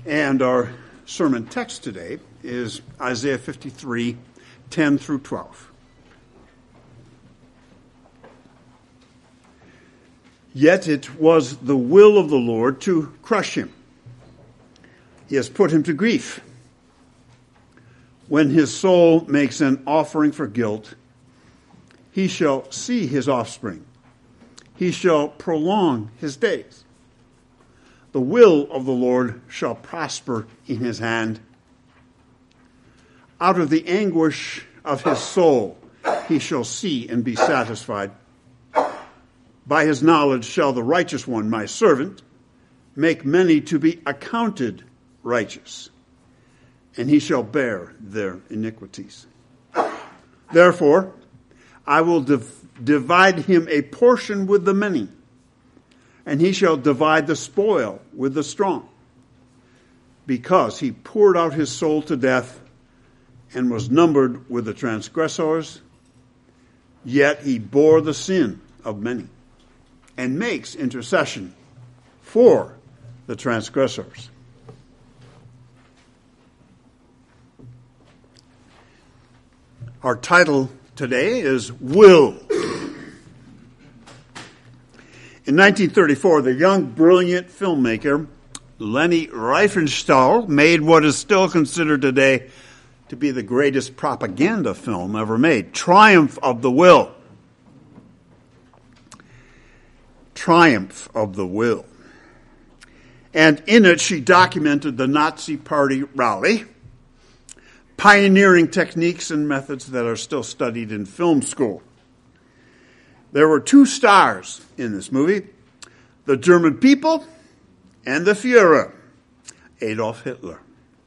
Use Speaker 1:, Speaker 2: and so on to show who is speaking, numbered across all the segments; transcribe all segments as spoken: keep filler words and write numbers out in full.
Speaker 1: And our sermon text today is Isaiah fifty-three, ten through twelve. Yet it was the will of the Lord to crush him. He has put him to grief. When his soul makes an offering for guilt, he shall see his offspring. He shall prolong his days. The will of the Lord shall prosper in his hand. Out of the anguish of his soul he shall see and be satisfied. By his knowledge shall the righteous one, my servant, make many to be accounted righteous, and he shall bear their iniquities. Therefore, I will div- divide him a portion with the many, and he shall divide the spoil with the strong, because he poured out his soul to death and was numbered with the transgressors, yet he bore the sin of many and makes intercession for the transgressors. Our title today is Will. In nineteen thirty-four, the young, brilliant filmmaker Leni Riefenstahl made what is still considered today to be the greatest propaganda film ever made, Triumph of the Will. Triumph of the Will. And in it, she documented the Nazi Party rally, pioneering techniques and methods that are still studied in film school. There were two stars in this movie, the German people and the Führer, Adolf Hitler.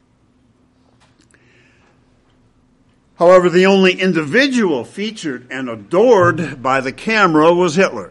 Speaker 1: However, the only individual featured and adored by the camera was Hitler.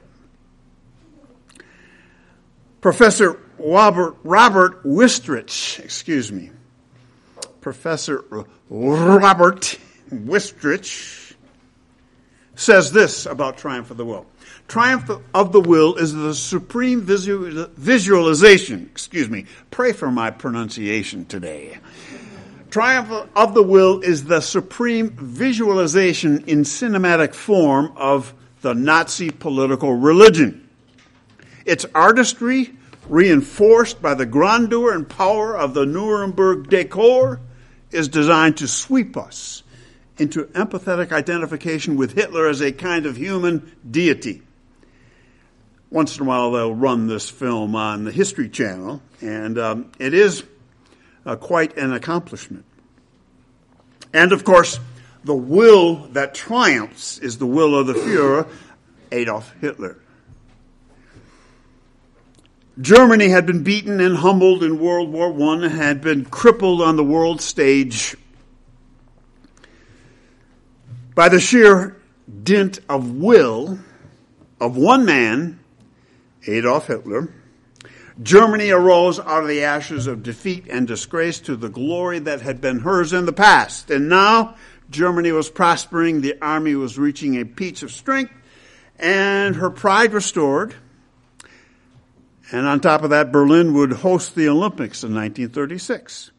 Speaker 1: Professor Robert, Robert Wistrich, excuse me, Professor Robert Wistrich says this about Triumph of the Will. Triumph of the Will is the supreme visual, visualization, excuse me, pray for my pronunciation today. Triumph of the Will is the supreme visualization in cinematic form of the Nazi political religion. Its artistry, reinforced by the grandeur and power of the Nuremberg decor, is designed to sweep us into empathetic identification with Hitler as a kind of human deity. Once in a while they'll run this film on the History Channel, and um, it is uh, quite an accomplishment. And of course, the will that triumphs is the will of the Führer, Adolf Hitler. Germany had been beaten and humbled in World War One, had been crippled on the world stage by the sheer dint of will of one man, Adolf Hitler. Germany arose out of the ashes of defeat and disgrace to the glory that had been hers in the past. And now Germany was prospering, the army was reaching a peak of strength, and her pride restored. And on top of that, Berlin would host the Olympics in nineteen thirty-six.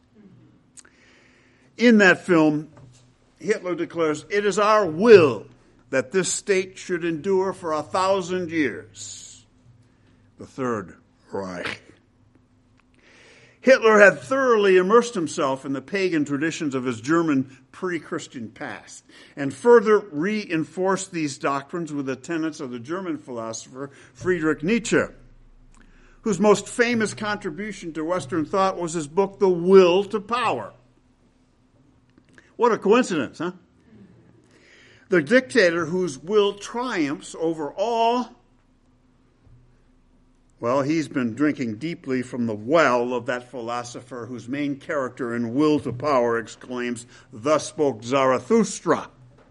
Speaker 1: In that film, Hitler declares, "It is our will that this state should endure for a thousand years." The Third Reich. Hitler had thoroughly immersed himself in the pagan traditions of his German pre-Christian past and further reinforced these doctrines with the tenets of the German philosopher Friedrich Nietzsche, whose most famous contribution to Western thought was his book, The Will to Power. What a coincidence, huh? The dictator whose will triumphs over all, well, he's been drinking deeply from the well of that philosopher whose main character in Will to Power exclaims, "Thus spoke Zarathustra."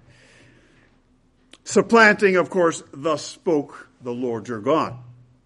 Speaker 1: Supplanting, of course, "Thus spoke the Lord your God."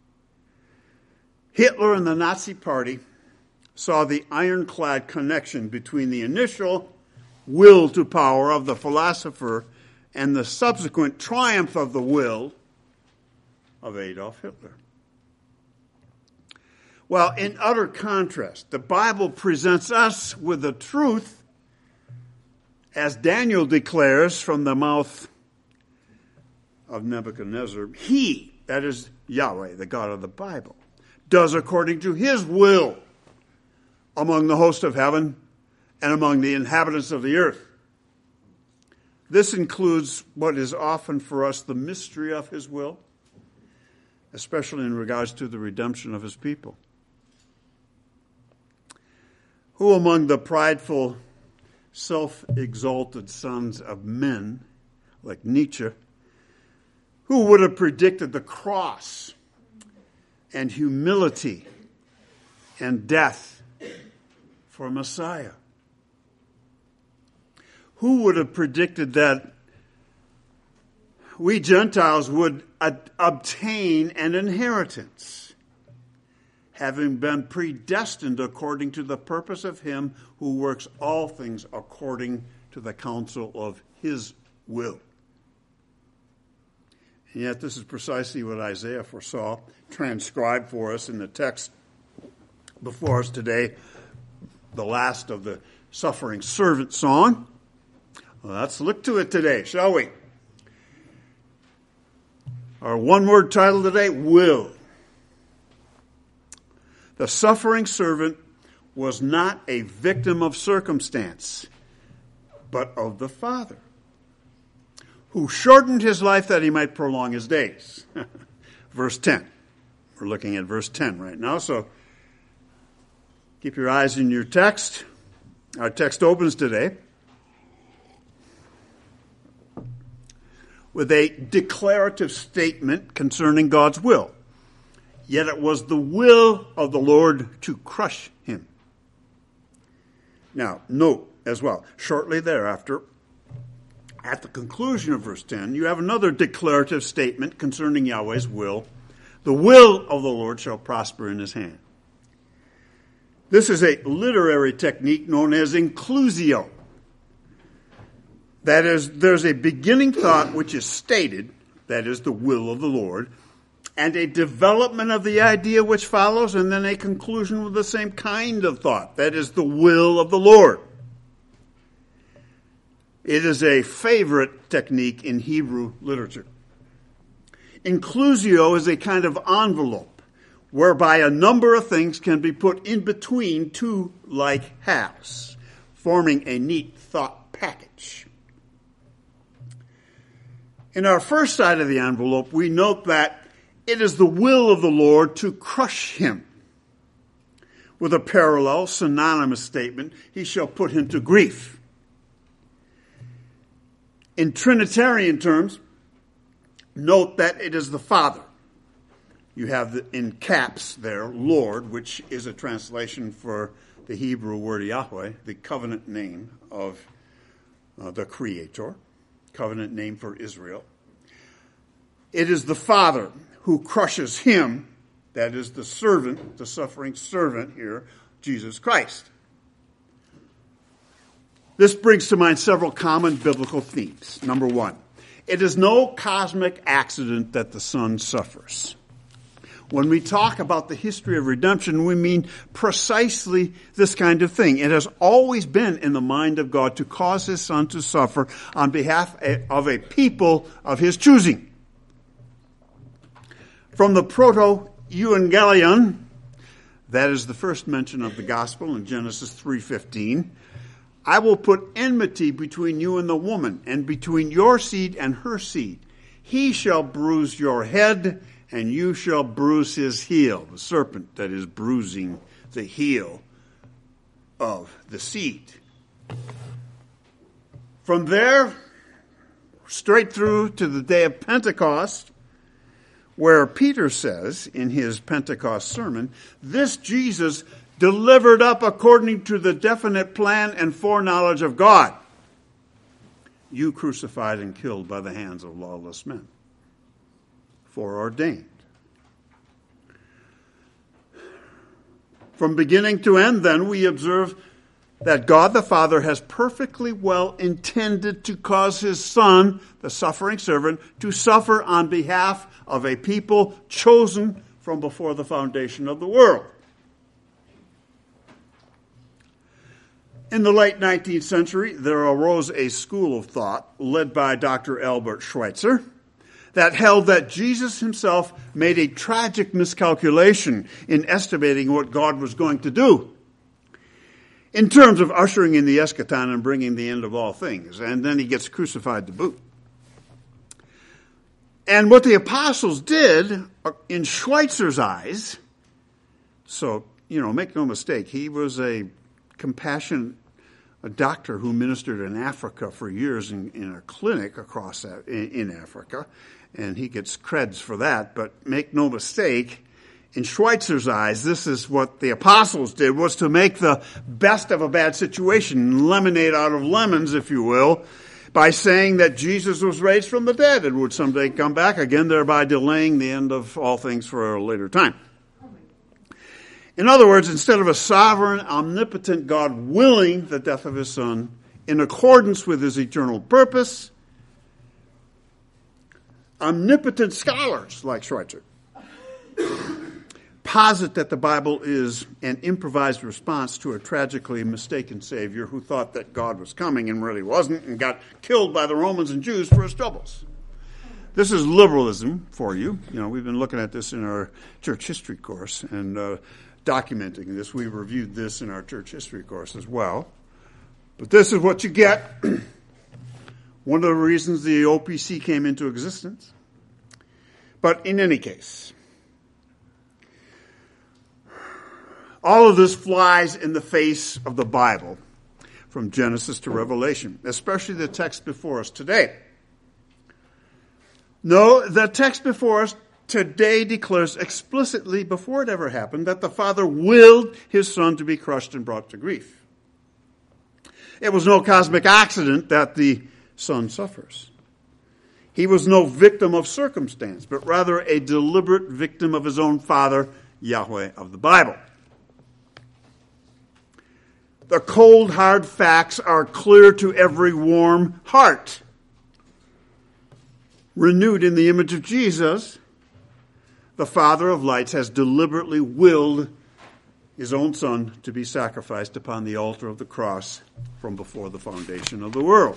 Speaker 1: Hitler and the Nazi Party saw the ironclad connection between the initial will to power of the philosopher and the subsequent triumph of the will of Adolf Hitler. Well, in utter contrast, the Bible presents us with the truth, as Daniel declares from the mouth of Nebuchadnezzar. He, that is Yahweh, the God of the Bible, does according to his will among the host of heaven and among the inhabitants of the earth. This includes what is often for us the mystery of his will, especially in regards to the redemption of his people. Who among the prideful, self-exalted sons of men, like Nietzsche, who would have predicted the cross and humility and death for Messiah? Who would have predicted that we Gentiles would ad- obtain an inheritance, having been predestined according to the purpose of him who works all things according to the counsel of his will? And yet this is precisely what Isaiah foresaw, transcribed for us in the text before us today, the last of the suffering servant song. Well, let's look to it today, shall we? Our one-word title today, will. The suffering servant was not a victim of circumstance, but of the Father, who shortened his life that he might prolong his days. Verse ten. We're looking at verse ten right now, so keep your eyes in your text. Our text opens today with a declarative statement concerning God's will. Yet it was the will of the Lord to crush him. Now, note as well, shortly thereafter, at the conclusion of verse ten, you have another declarative statement concerning Yahweh's will. The will of the Lord shall prosper in his hand. This is a literary technique known as inclusio. That is, there's a beginning thought which is stated, that is the will of the Lord, and a development of the idea which follows, and then a conclusion with the same kind of thought, that is the will of the Lord. It is a favorite technique in Hebrew literature. Inclusio is a kind of envelope whereby a number of things can be put in between two like halves, forming a neat thought package. In our first side of the envelope, we note that it is the will of the Lord to crush him. With a parallel, synonymous statement, he shall put him to grief. In Trinitarian terms, note that it is the Father. You have the, in caps there, Lord, which is a translation for the Hebrew word Yahweh, the covenant name of uh, the Creator. Covenant name for Israel. It is the Father who crushes him, that is the servant, the suffering servant here, Jesus Christ. This brings to mind several common biblical themes. Number one, it is no cosmic accident that the Son suffers. When we talk about the history of redemption, we mean precisely this kind of thing. It has always been in the mind of God to cause his Son to suffer on behalf of a people of his choosing. From the proto-evangelion, that is the first mention of the gospel in Genesis three fifteen, I will put enmity between you and the woman, and between your seed and her seed. He shall bruise your head, and you shall bruise his heel. The serpent that is bruising the heel of the seed. From there, straight through to the day of Pentecost, where Peter says in his Pentecost sermon, this Jesus delivered up according to the definite plan and foreknowledge of God, you crucified and killed by the hands of lawless men, foreordained. From beginning to end, then, we observe that God the Father has perfectly well intended to cause his Son, the suffering servant, to suffer on behalf of a people chosen from before the foundation of the world. In the late nineteenth century, there arose a school of thought led by Doctor Albert Schweitzer that held that Jesus himself made a tragic miscalculation in estimating what God was going to do in terms of ushering in the eschaton and bringing the end of all things. And then he gets crucified to boot. And what the apostles did, in Schweitzer's eyes, so, you know, make no mistake, he was a compassionate a doctor who ministered in Africa for years in, in a clinic across that, in, in Africa, and he gets creds for that. But make no mistake, in Schweitzer's eyes, this is what the apostles did, was to make the best of a bad situation, lemonade out of lemons, if you will, by saying that Jesus was raised from the dead and would someday come back again, thereby delaying the end of all things for a later time. In other words, instead of a sovereign, omnipotent God willing the death of his Son in accordance with his eternal purpose, omnipotent scholars like Schweitzer posit that the Bible is an improvised response to a tragically mistaken Savior who thought that God was coming and really wasn't and got killed by the Romans and Jews for his troubles. This is liberalism for you. You know, we've been looking at this in our church history course and uh, documenting this. We reviewed this in our church history course as well. But this is what you get. One of the reasons the O P C came into existence. But in any case, all of this flies in the face of the Bible from Genesis to Revelation, especially the text before us today. No, the text before us today declares explicitly, before it ever happened, that the Father willed his Son to be crushed and brought to grief. It was no cosmic accident that the Son suffers. He was no victim of circumstance, but rather a deliberate victim of his own Father, Yahweh of the Bible. The cold, hard facts are clear to every warm heart. Renewed in the image of Jesus, the Father of lights has deliberately willed his own Son to be sacrificed upon the altar of the cross from before the foundation of the world.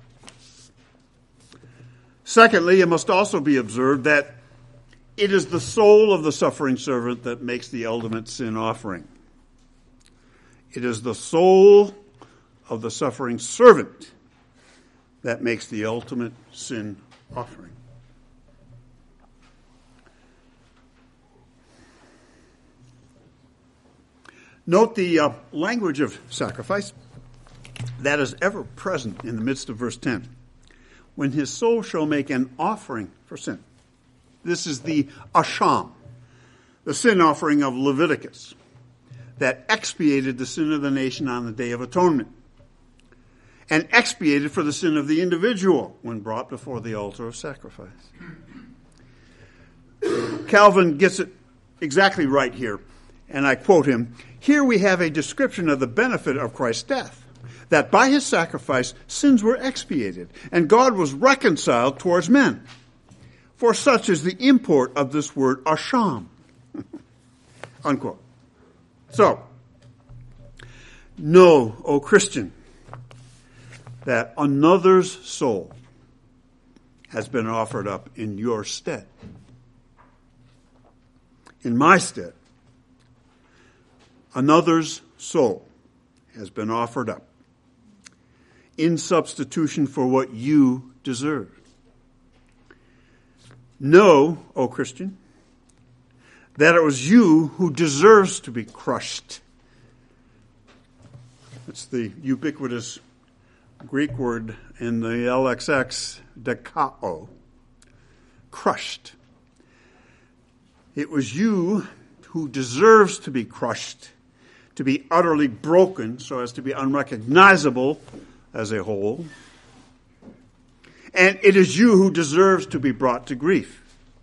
Speaker 1: Secondly, it must also be observed that it is the soul of the suffering servant that makes the ultimate sin offering. It is the soul of the suffering servant that makes the ultimate sin offering. Note the uh, language of sacrifice that is ever present in the midst of verse ten. When his soul shall make an offering for sin. This is the asham, the sin offering of Leviticus, that expiated the sin of the nation on the Day of Atonement, and expiated for the sin of the individual when brought before the altar of sacrifice. Calvin gets it exactly right here, and I quote him, "Here we have a description of the benefit of Christ's death, that by his sacrifice sins were expiated, and God was reconciled towards men. For such is the import of this word asham." Unquote. So, know, O Christian, that another's soul has been offered up in your stead. In my stead. Another's soul has been offered up in substitution for what you deserve. Know, O Christian, that it was you who deserves to be crushed. It's the ubiquitous Greek word in the L X X, dekao, crushed. It was you who deserves to be crushed, to be utterly broken so as to be unrecognizable as a whole. And it is you who deserves to be brought to grief.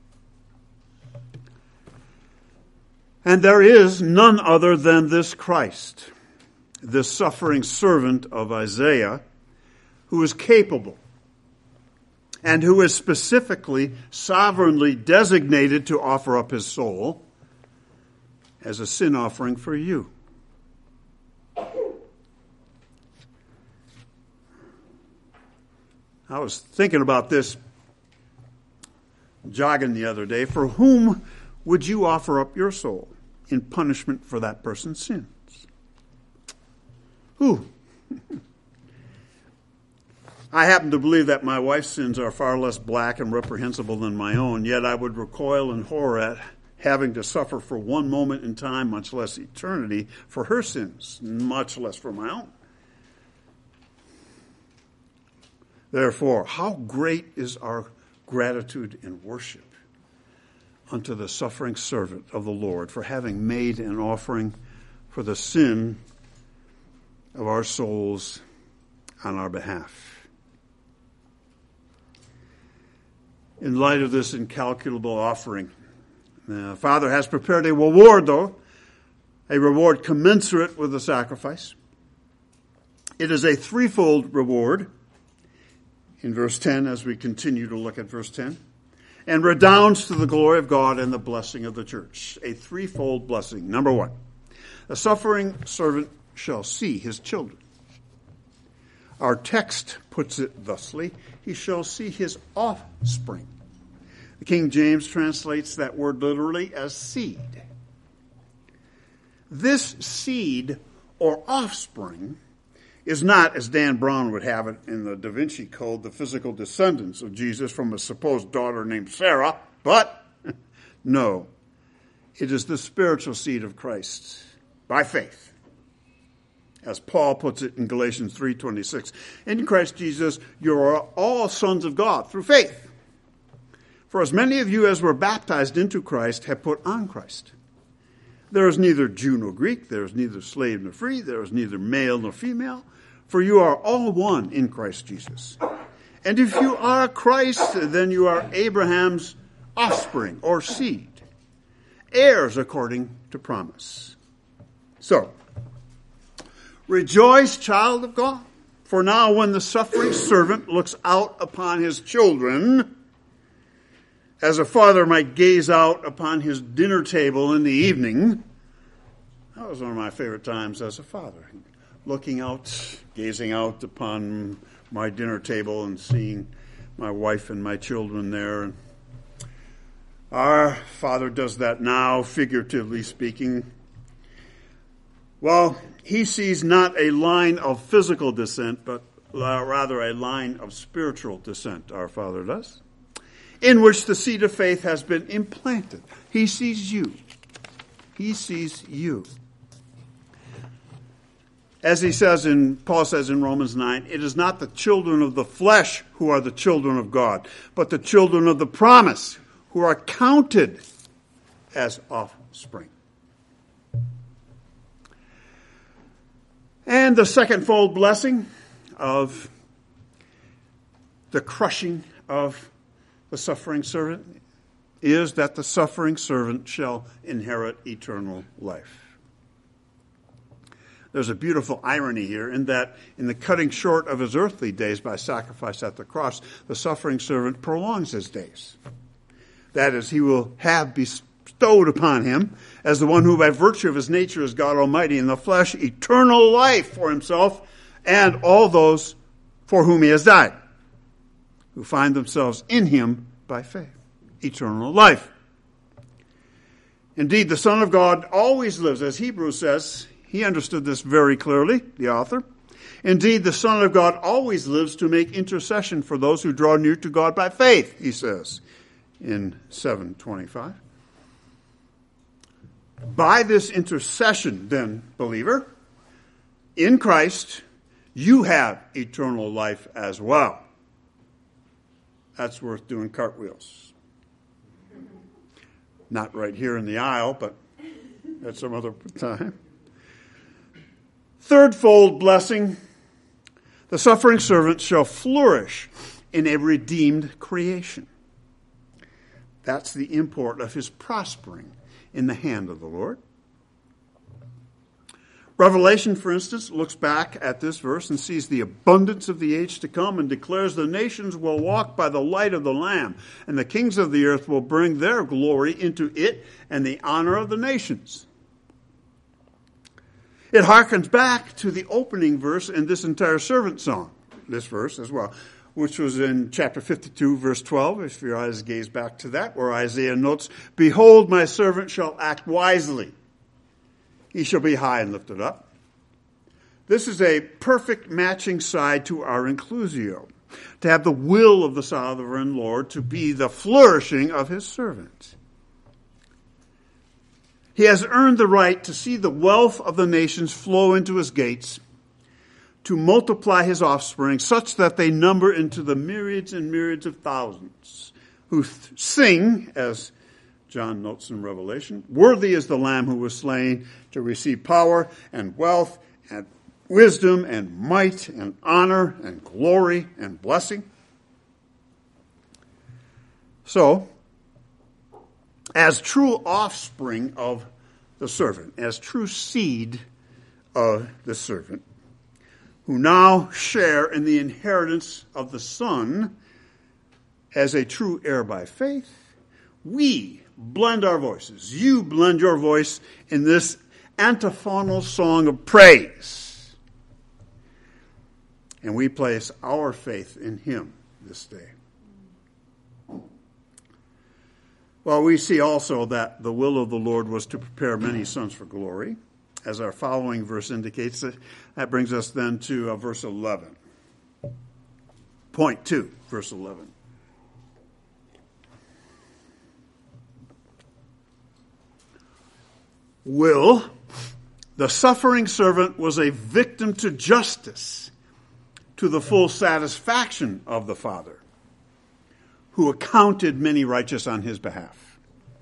Speaker 1: And there is none other than this Christ, this suffering servant of Isaiah, who is capable and who is specifically, sovereignly designated to offer up his soul as a sin offering for you. I was thinking about this jogging the other day. For whom would you offer up your soul in punishment for that person's sins? Who? I happen to believe that my wife's sins are far less black and reprehensible than my own, yet I would recoil in horror at having to suffer for one moment in time, much less eternity, for her sins, much less for my own. Therefore, how great is our gratitude and worship unto the suffering servant of the Lord for having made an offering for the sin of our souls on our behalf. In light of this incalculable offering, the Father has prepared a reward, though, a reward commensurate with the sacrifice. It is a threefold reward in verse ten, as we continue to look at verse ten, and redounds to the glory of God and the blessing of the church. A threefold blessing. Number one, the suffering servant shall see his children. Our text puts it thusly: he shall see his offspring. The King James translates that word literally as seed. This seed or offspring is not, as Dan Brown would have it in the Da Vinci Code, the physical descendants of Jesus from a supposed daughter named Sarah, but no, it is the spiritual seed of Christ by faith. As Paul puts it in Galatians three twenty-six, in Christ Jesus you are all sons of God through faith. For as many of you as were baptized into Christ have put on Christ. There is neither Jew nor Greek, there is neither slave nor free, there is neither male nor female, for you are all one in Christ Jesus. And if you are Christ, then you are Abraham's offspring or seed, heirs according to promise. So, rejoice, child of God, for now when the suffering servant looks out upon his children, as a father might gaze out upon his dinner table in the evening. That was one of my favorite times as a father, looking out, gazing out upon my dinner table and seeing my wife and my children there. Our Father does that now, figuratively speaking. Well, he sees not a line of physical descent, but rather a line of spiritual descent, our Father does, in which the seed of faith has been implanted. He sees you. He sees you. As he says in, Paul says in Romans nine, it is not the children of the flesh who are the children of God, but the children of the promise who are counted as offspring. And the secondfold blessing of the crushing of the suffering servant is that the suffering servant shall inherit eternal life. There's a beautiful irony here in that in the cutting short of his earthly days by sacrifice at the cross, the suffering servant prolongs his days. That is, he will have bestowed upon him, as the one who by virtue of his nature is God Almighty in the flesh, eternal life for himself and all those for whom he has died, who find themselves in him by faith. Eternal life. Indeed, the Son of God always lives, as Hebrews says. He understood this very clearly, the author. Indeed, the Son of God always lives to make intercession for those who draw near to God by faith, he says in seven twenty-five. By this intercession, then, believer, in Christ, you have eternal life as well. That's worth doing cartwheels. Not right here in the aisle, but at some other time. Thirdfold blessing, the suffering servant shall flourish in a redeemed creation. That's the import of his prospering in the hand of the Lord. Revelation, for instance, looks back at this verse and sees the abundance of the age to come and declares the nations will walk by the light of the Lamb, and the kings of the earth will bring their glory into it and the honor of the nations. It harkens back to the opening verse in this entire servant song, this verse as well, which was in chapter fifty-two, verse twelve, if your eyes gaze back to that, where Isaiah notes, "Behold, my servant shall act wisely. He shall be high and lifted up." This is a perfect matching side to our inclusio, to have the will of the sovereign Lord to be the flourishing of his servant. He has earned the right to see the wealth of the nations flow into his gates, to multiply his offspring such that they number into the myriads and myriads of thousands, who th- sing, as John notes in Revelation, "Worthy is the Lamb who was slain to receive power and wealth and wisdom and might and honor and glory and blessing." So, as true offspring of the servant, as true seed of the servant, who now share in the inheritance of the Son as a true heir by faith, we blend our voices. You blend your voice in this antiphonal song of praise. And we place our faith in him this day. Well, we see also that the will of the Lord was to prepare many sons for glory. As our following verse indicates, that brings us then to uh, verse eleven. Point two, verse eleven. Will, the suffering servant, was a victim to justice, to the full satisfaction of the Father, who accounted many righteous on his behalf.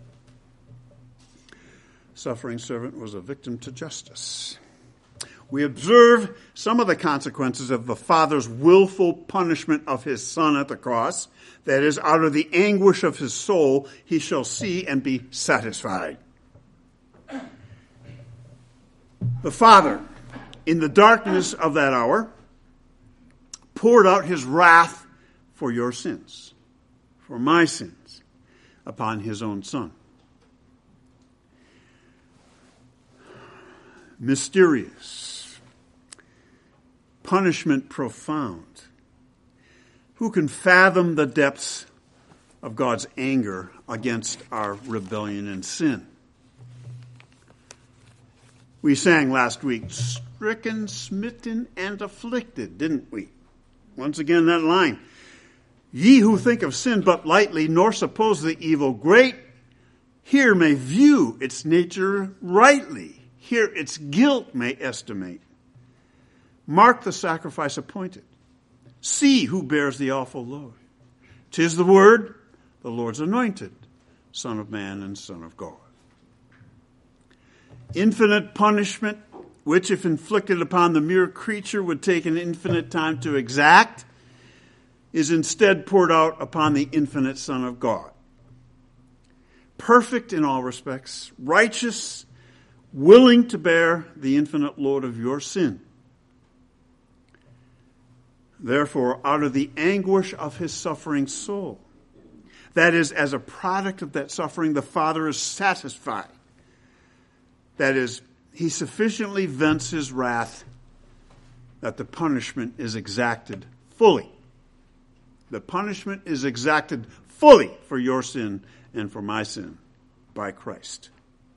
Speaker 1: Suffering servant was a victim to justice. We observe some of the consequences of the Father's willful punishment of his Son at the cross. That is, out of the anguish of his soul, he shall see and be satisfied. The Father, in the darkness of that hour, poured out his wrath for your sins, for my sins, upon his own Son. Mysterious, punishment profound. Who can fathom the depths of God's anger against our rebellion and sin? We sang last week, stricken, smitten, and afflicted, didn't we? Once again, that line. Ye who think of sin but lightly, nor suppose the evil great, here may view its nature rightly. Here its guilt may estimate. Mark the sacrifice appointed. See who bears the awful load. 'Tis the Word, the Lord's anointed, Son of Man and Son of God. Infinite punishment, which if inflicted upon the mere creature would take an infinite time to exact, is instead poured out upon the infinite Son of God. Perfect in all respects, righteous, willing to bear the infinite load of your sin. Therefore, out of the anguish of his suffering soul, that is, as a product of that suffering, the Father is satisfied. That is, he sufficiently vents his wrath that the punishment is exacted fully. The punishment is exacted fully for your sin and for my sin by Christ.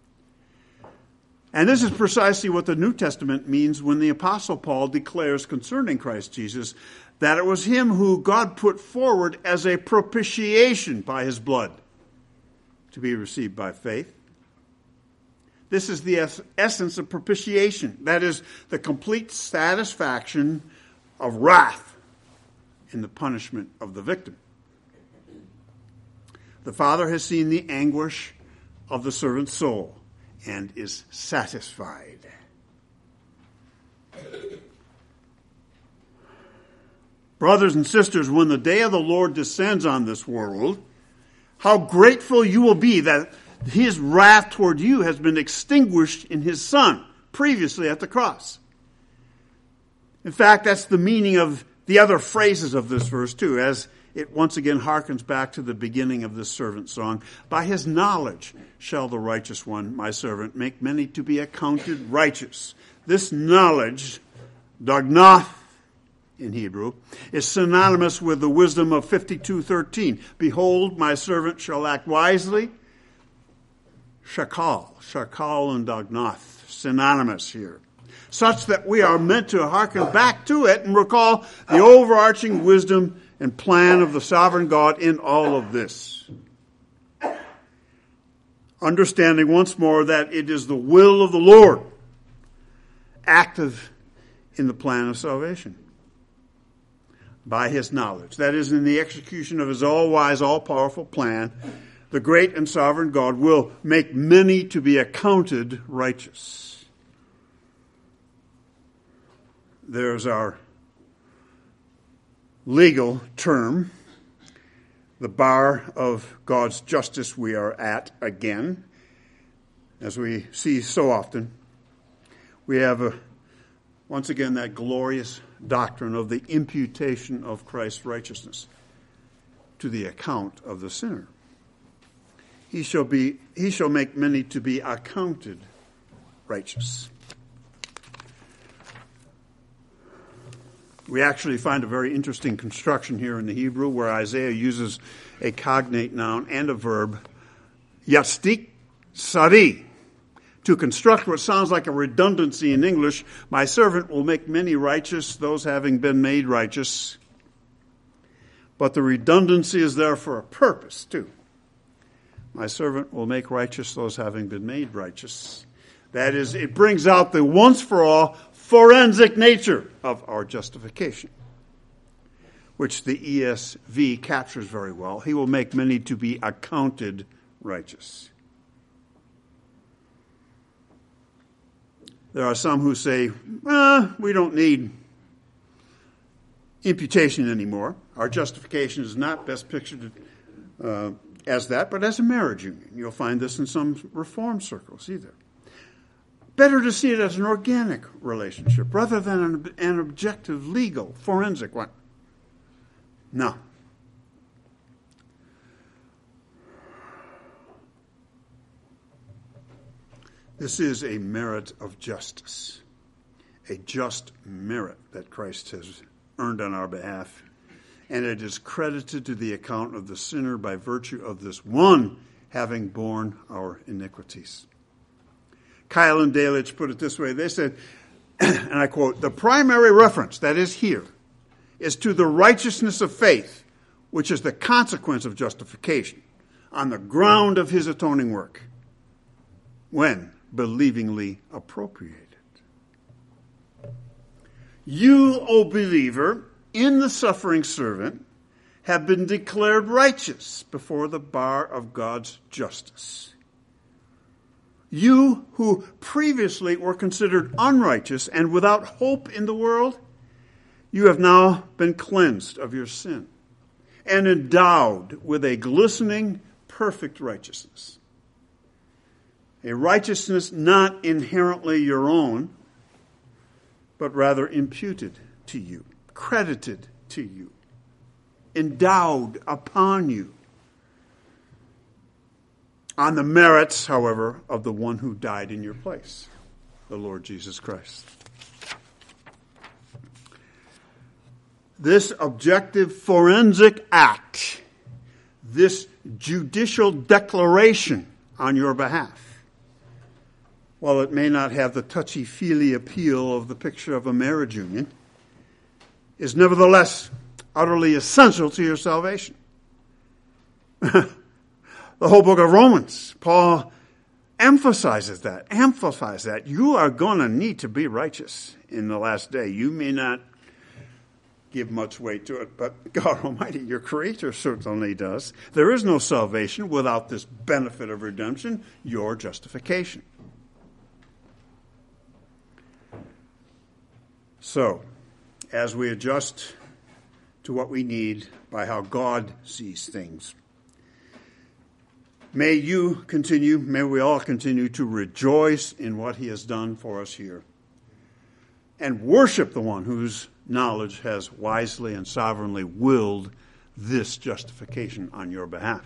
Speaker 1: And this is precisely what the New Testament means when the Apostle Paul declares concerning Christ Jesus that it was him who God put forward as a propitiation by his blood to be received by faith. This is the es- essence of propitiation. That is, the complete satisfaction of wrath in the punishment of the victim. The Father has seen the anguish of the servant's soul and is satisfied. Brothers and sisters, when the day of the Lord descends on this world, how grateful you will be that his wrath toward you has been extinguished in his Son, previously at the cross. In fact, that's the meaning of the other phrases of this verse too, as it once again harkens back to the beginning of this servant song. By his knowledge shall the righteous one, my servant, make many to be accounted righteous. This knowledge, dognoth in Hebrew, is synonymous with the wisdom of fifty-two thirteen. Behold, my servant shall act wisely. Shakal, shakal and dagnath, synonymous here. Such that we are meant to hearken back to it and recall the overarching wisdom and plan of the sovereign God in all of this. Understanding once more that it is the will of the Lord active in the plan of salvation by his knowledge. That is, in the execution of his all-wise, all-powerful plan, the great and sovereign God will make many to be accounted righteous. There's our legal term, the bar of God's justice we are at again. As we see so often, we have a, once again that glorious doctrine of the imputation of Christ's righteousness to the account of the sinner. He shall be, he shall make many to be accounted righteous. We actually find a very interesting construction here in the Hebrew where Isaiah uses a cognate noun and a verb, yastik sari, to construct what sounds like a redundancy in English. My servant will make many righteous, those having been made righteous. But the redundancy is there for a purpose, too. My servant will make righteous those having been made righteous. That is, it brings out the once-for-all forensic nature of our justification, which the E S V captures very well. He will make many to be accounted righteous. There are some who say, well, we don't need imputation anymore. Our justification is not best pictured uh, as that, but as a marriage union. You'll find this in some reform circles either. Better to see it as an organic relationship rather than an, an objective, legal, forensic one. No. This is a merit of justice, a just merit that Christ has earned on our behalf, and it is credited to the account of the sinner by virtue of this one having borne our iniquities. Kyle and Delitzsch put it this way. They said, and I quote, the primary reference, that is here, is to the righteousness of faith, which is the consequence of justification, on the ground of his atoning work, when believingly appropriated. You, O believer, in the suffering servant, have been declared righteous before the bar of God's justice. You who previously were considered unrighteous and without hope in the world, you have now been cleansed of your sin and endowed with a glistening, perfect righteousness. A righteousness not inherently your own, but rather imputed to you, credited to you, endowed upon you. On the merits, however, of the one who died in your place, the Lord Jesus Christ. This objective forensic act, this judicial declaration on your behalf, while it may not have the touchy-feely appeal of the picture of a marriage union, is nevertheless utterly essential to your salvation. The whole book of Romans, Paul emphasizes that, emphasizes that. You are going to need to be righteous in the last day. You may not give much weight to it, but God Almighty, your Creator, certainly does. There is no salvation without this benefit of redemption, your justification. So, as we adjust to what we need by how God sees things, may you continue, may we all continue to rejoice in what he has done for us here and worship the one whose knowledge has wisely and sovereignly willed this justification on your behalf.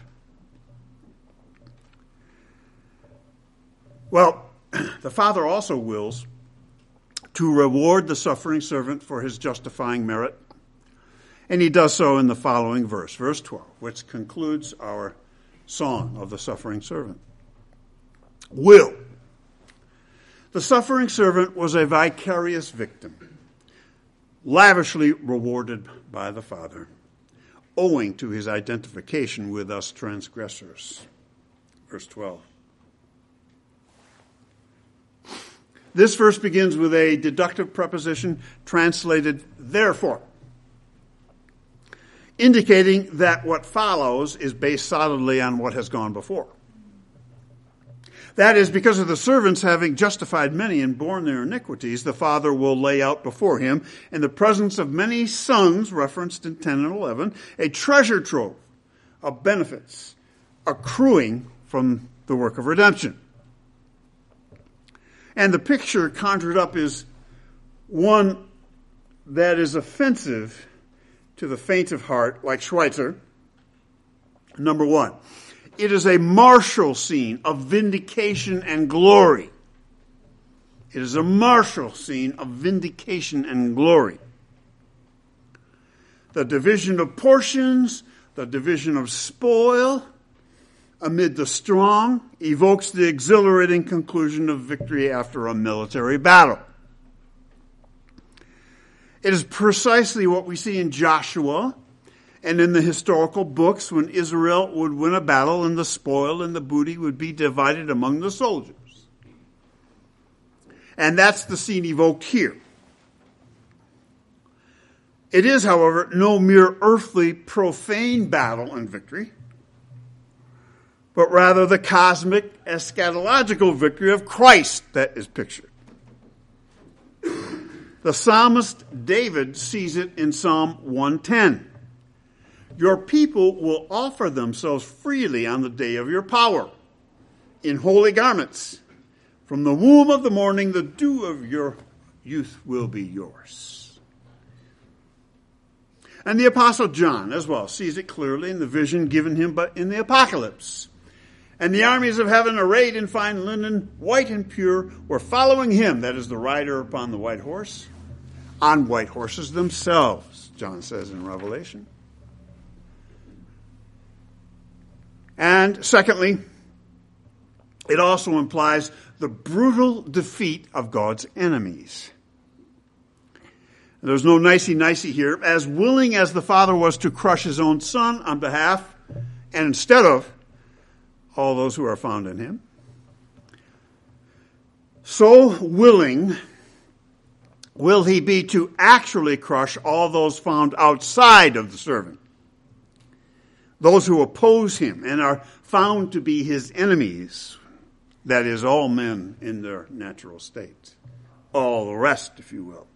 Speaker 1: Well, the Father also wills to reward the suffering servant for his justifying merit. And he does so in the following verse, verse twelve, which concludes our song of the suffering servant. Will. The suffering servant was a vicarious victim, lavishly rewarded by the Father, owing to his identification with us transgressors. Verse twelve. This verse begins with a deductive preposition translated therefore, indicating that what follows is based solidly on what has gone before. That is, because of the servants having justified many and borne their iniquities, the Father will lay out before him, in the presence of many sons, referenced in ten and eleven, a treasure trove of benefits accruing from the work of redemption. And the picture conjured up is one that is offensive to the faint of heart, like Schweitzer. Number one, it is a martial scene of vindication and glory. It is a martial scene of vindication and glory. The division of portions, the division of spoil amid the strong evokes the exhilarating conclusion of victory after a military battle. It is precisely what we see in Joshua and in the historical books when Israel would win a battle and the spoil and the booty would be divided among the soldiers. And that's the scene evoked here. It is, however, no mere earthly, profane battle and victory, but rather the cosmic, eschatological victory of Christ that is pictured. The psalmist David sees it in Psalm one ten. Your people will offer themselves freely on the day of your power, in holy garments. From the womb of the morning, the dew of your youth will be yours. And the Apostle John, as well, sees it clearly in the vision given him but in the Apocalypse. And the armies of heaven, arrayed in fine linen, white and pure, were following him, that is the rider upon the white horse, on white horses themselves, John says in Revelation. And secondly, it also implies the brutal defeat of God's enemies. There's no nicey-nicey here. As willing as the Father was to crush his own Son on behalf and instead of all those who are found in him, so willing will he be to actually crush all those found outside of the servant, those who oppose him and are found to be his enemies, that is, all men in their natural state, all the rest, if you will.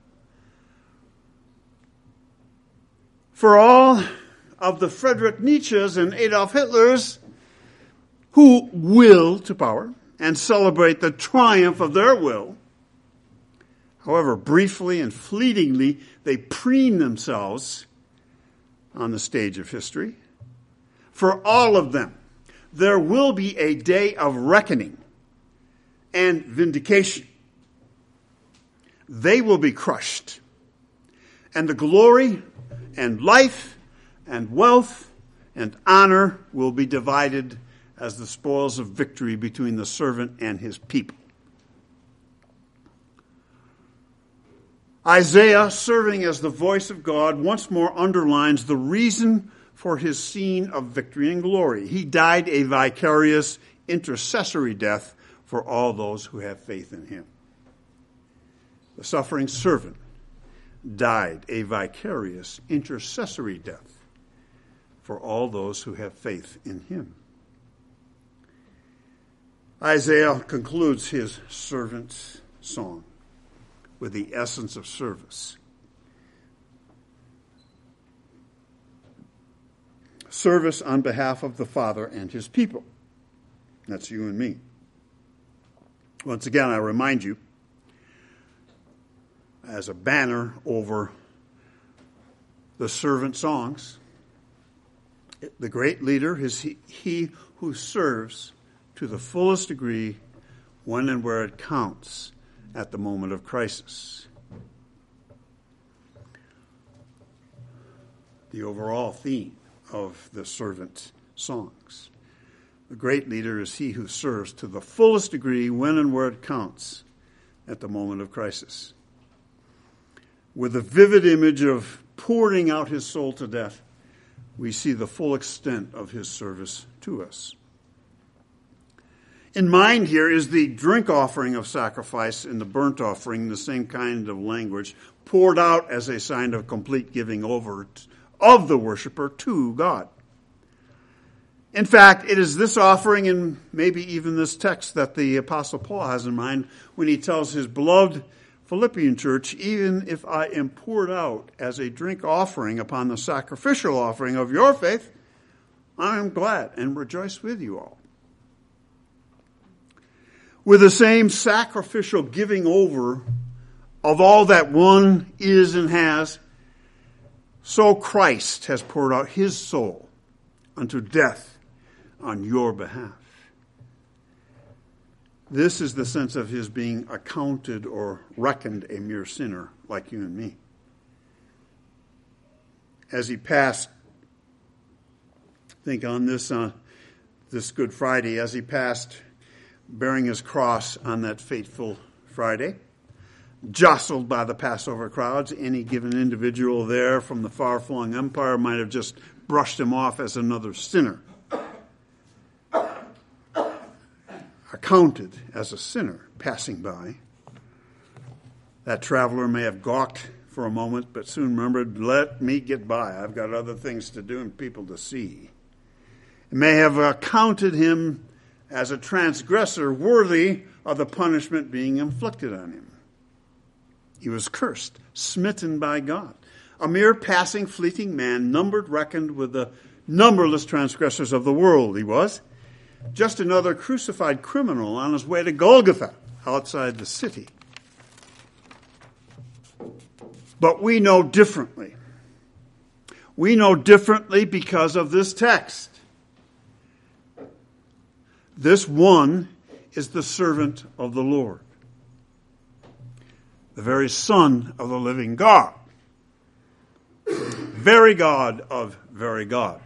Speaker 1: For all of the Friedrich Nietzsche's and Adolf Hitler's who will to power and celebrate the triumph of their will, however briefly and fleetingly they preen themselves on the stage of history, for all of them, there will be a day of reckoning and vindication. They will be crushed, and the glory and life and wealth and honor will be divided as the spoils of victory between the servant and his people. Isaiah, serving as the voice of God, once more underlines the reason for his scene of victory and glory. He died a vicarious, intercessory death for all those who have faith in him. The suffering servant died a vicarious, intercessory death for all those who have faith in him. Isaiah concludes his servant's song with the essence of service. Service on behalf of the Father and his people. That's you and me. Once again, I remind you, as a banner over the servant songs, the great leader is he, he who serves to the fullest degree when and where it counts at the moment of crisis. the overall theme of the servant songs. The great leader is he who serves to the fullest degree when and where it counts at the moment of crisis. With a vivid image of pouring out his soul to death, we see the full extent of his service to us. In mind here is the drink offering of sacrifice and the burnt offering, the same kind of language, poured out as a sign of complete giving over of the worshiper to God. In fact, it is this offering and maybe even this text that the Apostle Paul has in mind when he tells his beloved Philippian church, even if I am poured out as a drink offering upon the sacrificial offering of your faith, I am glad and rejoice with you all. With the same sacrificial giving over of all that one is and has, so Christ has poured out his soul unto death on your behalf. This is the sense of his being accounted or reckoned a mere sinner like you and me. As he passed, think on this uh, this Good Friday, as he passed bearing his cross on that fateful Friday, jostled by the Passover crowds, any given individual there from the far-flung empire might have just brushed him off as another sinner. Accounted as a sinner passing by. That traveler may have gawked for a moment, but soon remembered, let me get by. I've got other things to do and people to see. It may have accounted him as a transgressor worthy of the punishment being inflicted on him. He was cursed, smitten by God. A mere passing, fleeting man, numbered, reckoned with the numberless transgressors of the world, he was. Just another crucified criminal on his way to Golgotha, outside the city. But we know differently. We know differently because of this text. This one is the servant of the Lord, the very Son of the living God, very God of very God.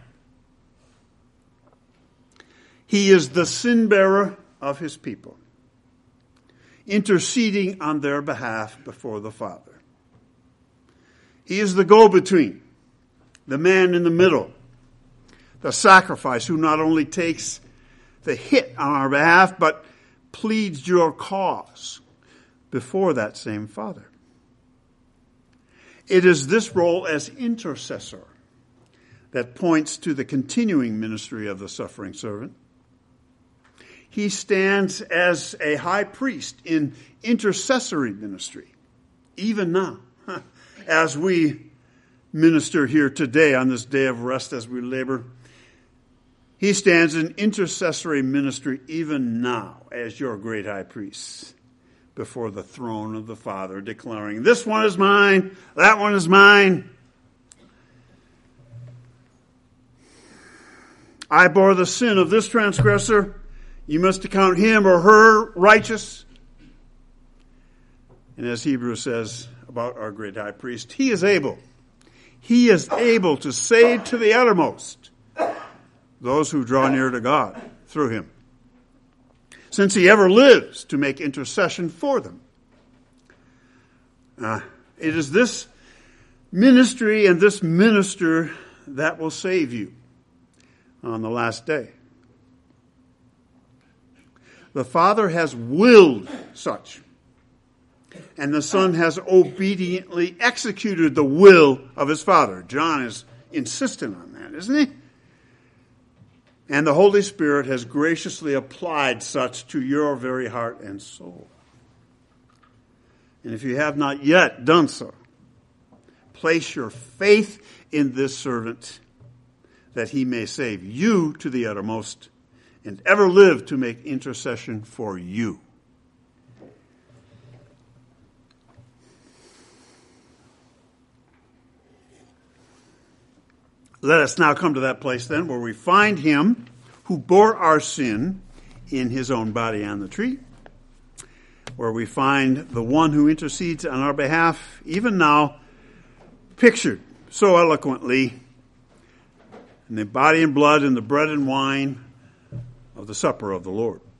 Speaker 1: He is the sin bearer of his people, interceding on their behalf before the Father. He is the go-between, the man in the middle, the sacrifice who not only takes the hit on our behalf, but pleads your cause before that same Father. It is this role as intercessor that points to the continuing ministry of the suffering servant. He stands as a high priest in intercessory ministry, even now, as we minister here today on this day of rest as we labor. He stands in intercessory ministry even now as your great high priest before the throne of the Father, declaring, this one is mine, that one is mine. I bore the sin of this transgressor. You must account him or her righteous. And as Hebrews says about our great high priest, he is able. He is able to save to the uttermost those who draw near to God through him, since he ever lives to make intercession for them. Uh, it is this ministry and this minister that will save you on the last day. The Father has willed such, and the Son has obediently executed the will of his Father. John is insistent on that, isn't he? And the Holy Spirit has graciously applied such to your very heart and soul. And if you have not yet done so, place your faith in this servant that he may save you to the uttermost and ever live to make intercession for you. Let us now come to that place then where we find him who bore our sin in his own body on the tree, where we find the one who intercedes on our behalf even now pictured so eloquently and the body and blood and the bread and wine of the supper of the Lord.